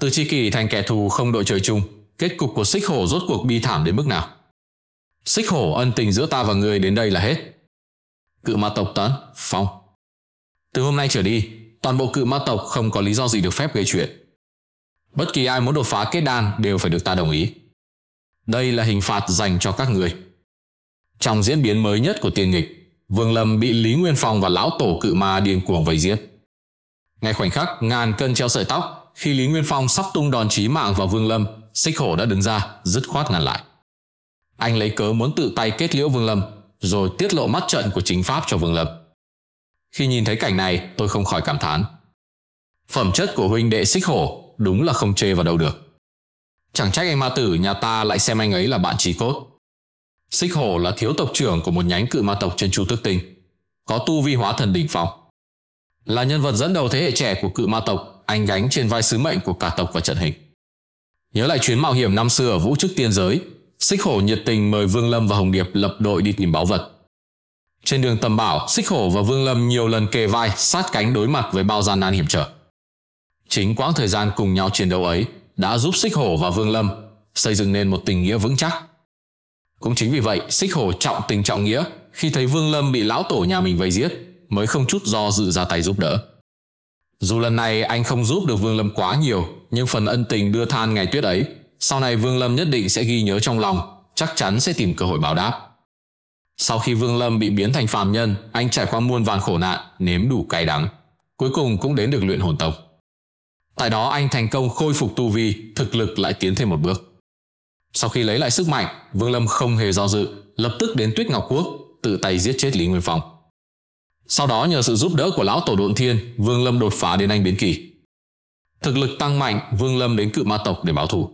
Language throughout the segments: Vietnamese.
Từ tri kỷ thành kẻ thù không đội trời chung, kết cục của Xích Hổ rốt cuộc bi thảm đến mức nào? Xích Hổ, ân tình giữa ta và ngươi đến đây là hết. Cự ma tộc tấn phong. Từ hôm nay trở đi, toàn bộ cự ma tộc không có lý do gì được phép gây chuyện. Bất kỳ ai muốn đột phá kết đan đều phải được ta đồng ý. Đây là hình phạt dành cho các người. Trong diễn biến mới nhất của tiên nghịch, Vương Lâm bị Lý Nguyên Phong và lão tổ cự ma điên cuồng vây giết. Ngay khoảnh khắc ngàn cân treo sợi tóc, khi Lý Nguyên Phong sắp tung đòn chí mạng vào Vương Lâm, Xích Hổ đã đứng ra dứt khoát ngăn lại. Anh lấy cớ muốn tự tay kết liễu Vương Lâm, rồi tiết lộ mắt trận của chính pháp cho Vương Lâm. Khi nhìn thấy cảnh này, tôi không khỏi cảm thán. Phẩm chất của huynh đệ Xích Hổ đúng là không chê vào đâu được. Chẳng trách anh ma tử nhà ta lại xem anh ấy là bạn chí cốt. Xích Hổ là thiếu tộc trưởng của một nhánh cự ma tộc trên Chu Tước Tinh, có tu vi hóa thần đỉnh phong. Là nhân vật dẫn đầu thế hệ trẻ của cự ma tộc, anh gánh trên vai sứ mệnh của cả tộc và trận hình. Nhớ lại chuyến mạo hiểm năm xưa ở Vũ Trức Tiên Giới, Xích Hổ nhiệt tình mời Vương Lâm và Hồng Điệp lập đội đi tìm báu vật. Trên đường tầm bảo, Xích Hổ và Vương Lâm nhiều lần kề vai sát cánh đối mặt với bao gian nan hiểm trở. Chính quãng thời gian cùng nhau chiến đấu ấy đã giúp Xích Hổ và Vương Lâm xây dựng nên một tình nghĩa vững chắc. Cũng chính vì vậy, Xích Hổ trọng tình trọng nghĩa, khi thấy Vương Lâm bị lão tổ nhà mình vây giết mới không chút do dự ra tay giúp đỡ. Dù lần này anh không giúp được Vương Lâm quá nhiều, nhưng phần ân tình đưa than ngày tuyết ấy, sau này Vương Lâm nhất định sẽ ghi nhớ trong lòng, chắc chắn sẽ tìm cơ hội báo đáp. Sau khi Vương Lâm bị biến thành phàm nhân, anh trải qua muôn vàn khổ nạn, nếm đủ cay đắng, cuối cùng cũng đến được luyện hồn tông. Tại đó anh thành công khôi phục tu vi, thực lực lại tiến thêm một bước. Sau khi lấy lại sức mạnh, Vương Lâm không hề do dự, lập tức đến Tuyết Ngọc Quốc, tự tay giết chết Lý Nguyên Phong. Sau đó nhờ sự giúp đỡ của lão tổ Độn Thiên, Vương Lâm đột phá đến anh biến kỳ. Thực lực tăng mạnh, Vương Lâm đến cự ma tộc để báo thù.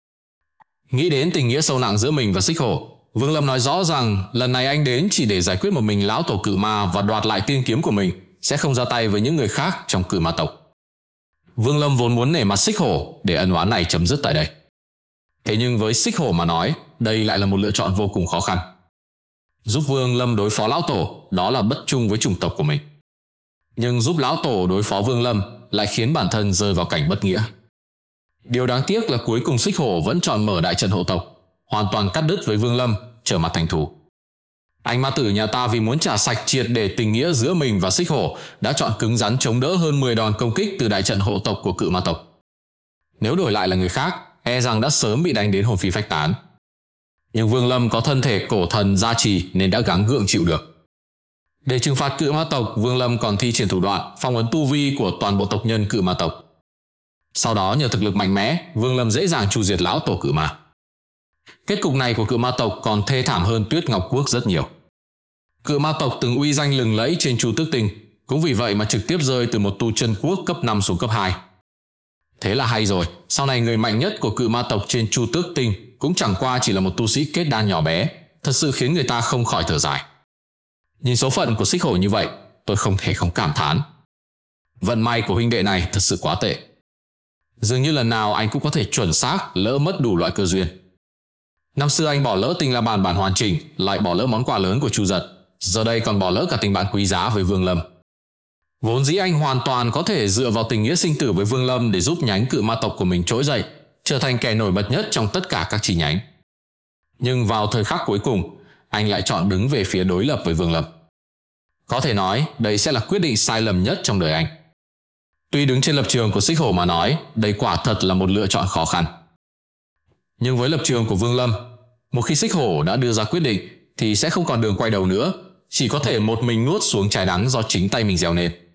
Nghĩ đến tình nghĩa sâu nặng giữa mình và Xích Hổ, Vương Lâm nói rõ rằng lần này anh đến chỉ để giải quyết một mình lão tổ cự ma và đoạt lại tiên kiếm của mình, sẽ không ra tay với những người khác trong cự ma tộc. Vương Lâm vốn muốn nể mặt Xích Hổ để ân oán này chấm dứt tại đây. Thế nhưng với Xích Hổ mà nói, đây lại là một lựa chọn vô cùng khó khăn. Giúp Vương Lâm đối phó lão tổ, đó là bất trung với chủng tộc của mình. Nhưng giúp lão tổ đối phó Vương Lâm lại khiến bản thân rơi vào cảnh bất nghĩa. Điều đáng tiếc là cuối cùng Xích Hổ vẫn chọn mở đại trận hộ tộc, hoàn toàn cắt đứt với Vương Lâm, trở mặt thành thù. Anh ma tử nhà ta vì muốn trả sạch triệt để tình nghĩa giữa mình và Xích Hổ đã chọn cứng rắn chống đỡ hơn 10 đòn công kích từ đại trận hộ tộc của cự ma tộc. Nếu đổi lại là người khác, e rằng đã sớm bị đánh đến hồn phi phách tán. Nhưng Vương Lâm có thân thể cổ thần gia trì nên đã gắng gượng chịu được. Để trừng phạt cự ma tộc, Vương Lâm còn thi triển thủ đoạn phong ấn tu vi của toàn bộ tộc nhân cự ma tộc. Sau đó nhờ thực lực mạnh mẽ, Vương Lâm dễ dàng tru diệt lão tổ cự ma. Kết cục này của cự ma tộc còn thê thảm hơn Tuyết Ngọc Quốc rất nhiều. Cự ma tộc từng uy danh lừng lẫy trên Chu Tước Tinh, cũng vì vậy mà trực tiếp rơi từ một tu chân quốc cấp 5 xuống cấp 2. Thế là hay rồi, sau này người mạnh nhất của cự ma tộc trên Chu Tước Tinh cũng chẳng qua chỉ là một tu sĩ kết đan nhỏ bé, thật sự khiến người ta không khỏi thở dài. Nhìn số phận của Xích Hổ như vậy, tôi không thể không cảm thán. Vận may của huynh đệ này thật sự quá tệ. Dường như lần nào anh cũng có thể chuẩn xác lỡ mất đủ loại cơ duyên. Năm xưa anh bỏ lỡ tình là bản hoàn chỉnh, lại bỏ lỡ món quà lớn của Chu Giật, giờ đây còn bỏ lỡ cả tình bạn quý giá với Vương Lâm. Vốn dĩ anh hoàn toàn có thể dựa vào tình nghĩa sinh tử với Vương Lâm để giúp nhánh cự ma tộc của mình trỗi dậy, trở thành kẻ nổi bật nhất trong tất cả các chi nhánh. Nhưng vào thời khắc cuối cùng, anh lại chọn đứng về phía đối lập với Vương Lâm. Có thể nói, đây sẽ là quyết định sai lầm nhất trong đời anh. Tuy đứng trên lập trường của Xích Hổ mà nói, đây quả thật là một lựa chọn khó khăn. Nhưng với lập trường của Vương Lâm, một khi Xích Hổ đã đưa ra quyết định thì sẽ không còn đường quay đầu nữa, chỉ có thể một mình nuốt xuống trái đắng do chính tay mình gieo nên.